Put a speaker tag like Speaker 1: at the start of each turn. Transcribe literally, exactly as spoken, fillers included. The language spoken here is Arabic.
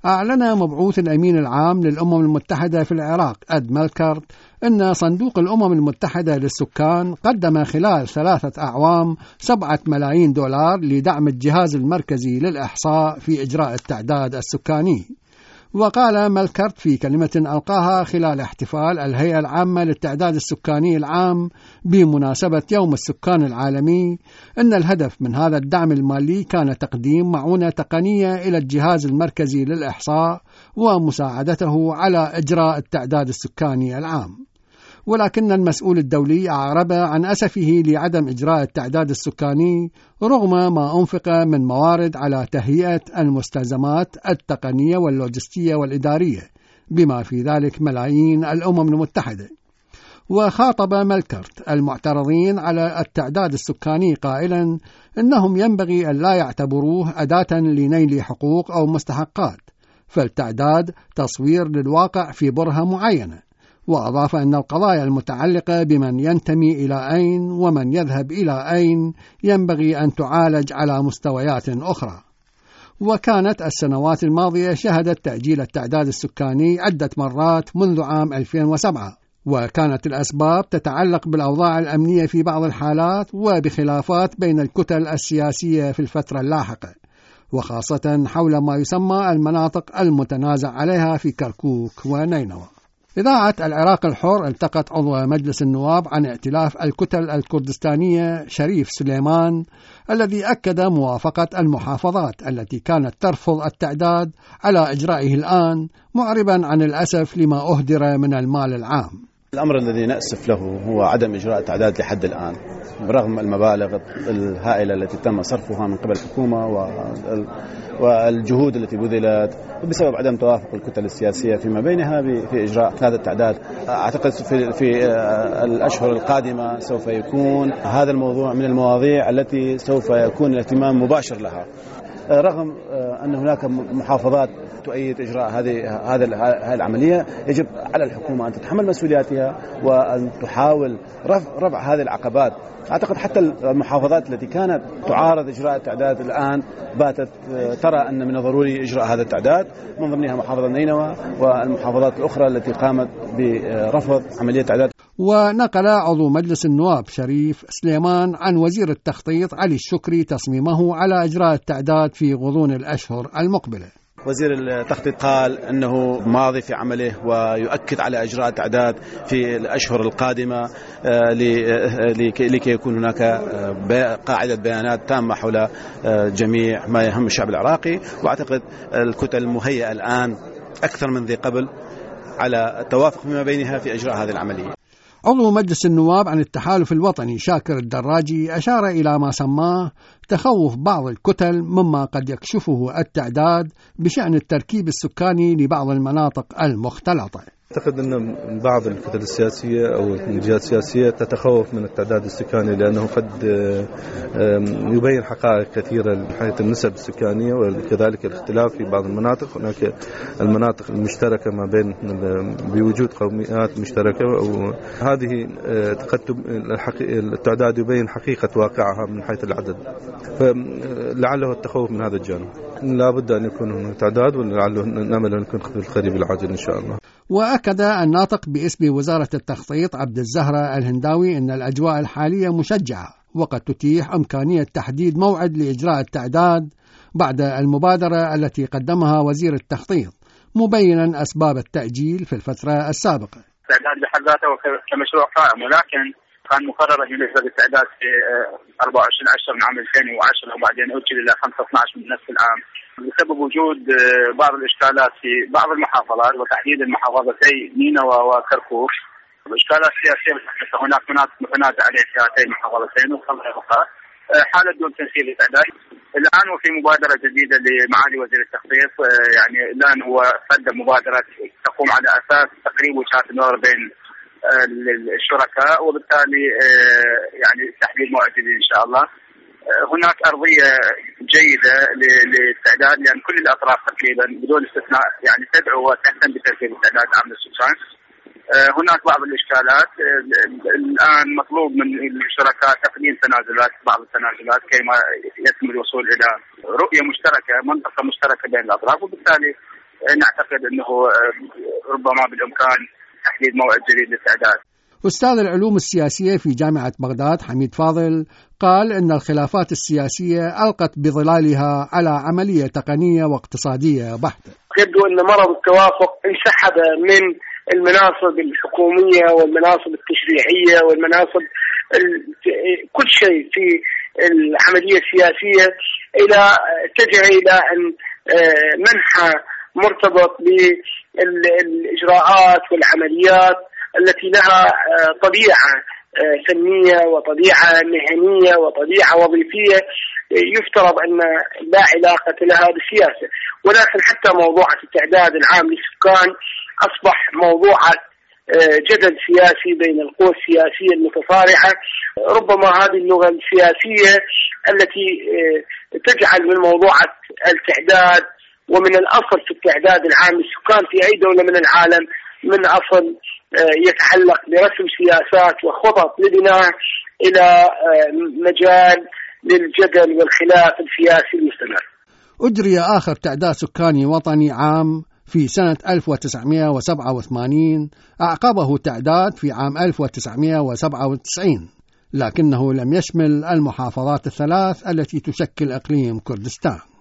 Speaker 1: أعلن مبعوث الأمين العام للأمم المتحدة في العراق إد ملكرت أن صندوق الأمم المتحدة للسكان قدم خلال ثلاثة أعوام سبعة ملايين دولار لدعم الجهاز المركزي للإحصاء في إجراء التعداد السكاني. وقال ملكرت في كلمة ألقاها خلال احتفال الهيئة العامة للتعداد السكاني العام بمناسبة يوم السكان العالمي أن الهدف من هذا الدعم المالي كان تقديم معونة تقنية إلى الجهاز المركزي للإحصاء ومساعدته على إجراء التعداد السكاني العام. ولكن المسؤول الدولي أعرب عن أسفه لعدم إجراء التعداد السكاني رغم ما أنفق من موارد على تهيئة المستلزمات التقنية واللوجستية والإدارية بما في ذلك ملايين الأمم المتحدة. وخاطب ملكرت المعترضين على التعداد السكاني قائلا إنهم ينبغي أن لا يعتبروه أداة لنيل حقوق أو مستحقات، فالتعداد تصوير للواقع في برهة معينة. وأضاف أن القضايا المتعلقة بمن ينتمي إلى أين ومن يذهب إلى أين ينبغي أن تعالج على مستويات أخرى. وكانت السنوات الماضية شهدت تأجيل التعداد السكاني عدة مرات منذ عام ألفين وسبعة، وكانت الأسباب تتعلق بالأوضاع الأمنية في بعض الحالات وبخلافات بين الكتل السياسية في الفترة اللاحقة، وخاصة حول ما يسمى المناطق المتنازع عليها في كركوك ونينوى. إذاعة العراق الحر التقت عضو مجلس النواب عن ائتلاف الكتل الكردستانية شريف سليمان الذي أكد موافقة المحافظات التي كانت ترفض التعداد على إجرائه الآن، معربا عن الأسف لما أهدر من المال العام.
Speaker 2: الأمر الذي نأسف له هو عدم إجراء التعداد لحد الآن برغم المبالغ الهائلة التي تم صرفها من قبل الحكومة والجهود التي بذلت، وبسبب عدم توافق الكتل السياسية فيما بينها في إجراء هذا التعداد. أعتقد في, في الأشهر القادمة سوف يكون هذا الموضوع من المواضيع التي سوف يكون الاهتمام مباشر لها، رغم أن هناك محافظات تؤيد إجراء هذه هذه العملية. يجب على الحكومة أن تتحمل مسؤولياتها وأن تحاول رفع, رفع هذه العقبات. أعتقد حتى المحافظات التي كانت تعارض إجراء التعداد الآن باتت ترى أن من الضروري إجراء هذا التعداد، من ضمنها محافظة نينوى والمحافظات الأخرى التي قامت برفض عملية التعداد.
Speaker 1: ونقل عضو مجلس النواب شريف سليمان عن وزير التخطيط علي الشكري تصميمه على إجراء التعداد في غضون الأشهر المقبلة.
Speaker 2: وزير التخطيط قال أنه ماضي في عمله ويؤكد على إجراء التعداد في الأشهر القادمة لكي يكون هناك قاعدة بيانات تامة حول جميع ما يهم الشعب العراقي. وأعتقد الكتل المهيئة الآن أكثر من ذي قبل على التوافق فيما بينها في إجراء هذه العملية.
Speaker 1: عضو مجلس النواب عن التحالف الوطني شاكر الدراجي أشار إلى ما سماه تخوف بعض الكتل مما قد يكشفه التعداد بشأن التركيب السكاني لبعض المناطق المختلطة.
Speaker 3: أعتقد أن بعض الكتل السياسية أو الجهات السياسية تتخوف من التعداد السكاني لأنه قد يبين حقائق كثيرة من حيث النسب السكانية وكذلك الاختلاف في بعض المناطق. هناك المناطق المشتركة ما بين بوجود قوميات مشتركة، وهذه قد التعداد يبين حقيقة واقعها من حيث العدد، فلعله التخوف من هذا الجانب. لا بد أن يكون هناك تعداد ولعله نأمل أن يكون في القريب العاجل إن شاء الله.
Speaker 1: وأكد الناطق باسم وزارة التخطيط عبد الزهرة الهنداوي أن الأجواء الحالية مشجعة وقد تتيح إمكانية تحديد موعد لإجراء التعداد بعد المبادرة التي قدمها وزير التخطيط، مبينا أسباب التأجيل في الفترة السابقة.
Speaker 4: التعداد بحد ذاته كمشروع قائم، ولكن كان مقرر بالنسبة للتعداد في أربعة وعشرين عشرة من عام ألفين وعشرة وبعدين أجل إلى خمسة عشر اثناشر من نفس العام بسبب وجود بعض الإشكالات في بعض المحافظات وتحديدا محافظتي نينوى وكركوك. الإشكالات السياسية هناك مناطق متنازع عليها في هاتين المحافظتين وخلفها حالة دون تنفيذ التعداد الآن. وفي مبادرة جديدة لمعالي وزير التخطيط، يعني الآن هو قدم مبادرة تقوم على أساس تقريب وجهات النظر بين الشركاء وبالتالي يعني تحديد موعد جديد إن شاء الله. هناك أرضية جيدة للتعداد لأن كل الأطراف تقريبا بدون استثناء يعني تدعو وتهتم بترتيب التعداد عام للسكان. هناك بعض الإشكالات الآن مطلوب من الشركاء تقديم تنازلات، بعض التنازلات كيما يتم الوصول إلى رؤية مشتركة، منطقة مشتركة بين الأطراف، وبالتالي نعتقد أنه ربما بالإمكان تحديد موعد جديد للتعداد.
Speaker 1: أستاذ العلوم السياسية في جامعة بغداد حميد فاضل قال إن الخلافات السياسية ألقت بظلالها على عملية تقنية واقتصادية بحتة.
Speaker 5: يبدو أن مرض التوافق انسحب من المناصب الحكومية والمناصب التشريعية والمناصب كل شيء في العملية السياسية إلى اتجه إلى أن منحى مرتبط بالإجراءات والعمليات التي لها طبيعة فنية وطبيعة مهنية وطبيعة وظيفية يفترض أن لا علاقة لها بالسياسة، ولكن حتى موضوع التعداد العام للسكان أصبح موضوع جدل سياسي بين القوى السياسية المتصارعة. ربما هذه اللغة السياسية التي تجعل من موضوع التعداد ومن الأصل في التعداد العام للسكان في أي دولة من العالم من أصل يتعلق برسم سياسات وخطط لبناء إلى مجال للجدل والخلاف السياسي المستمر.
Speaker 1: أجري آخر تعداد سكاني وطني عام في سنة ألف وتسعمائة وسبعة وثمانين، أعقبه تعداد في عام ألف وتسعمائة وسبعة وتسعين، لكنه لم يشمل المحافظات الثلاث التي تشكل إقليم كردستان.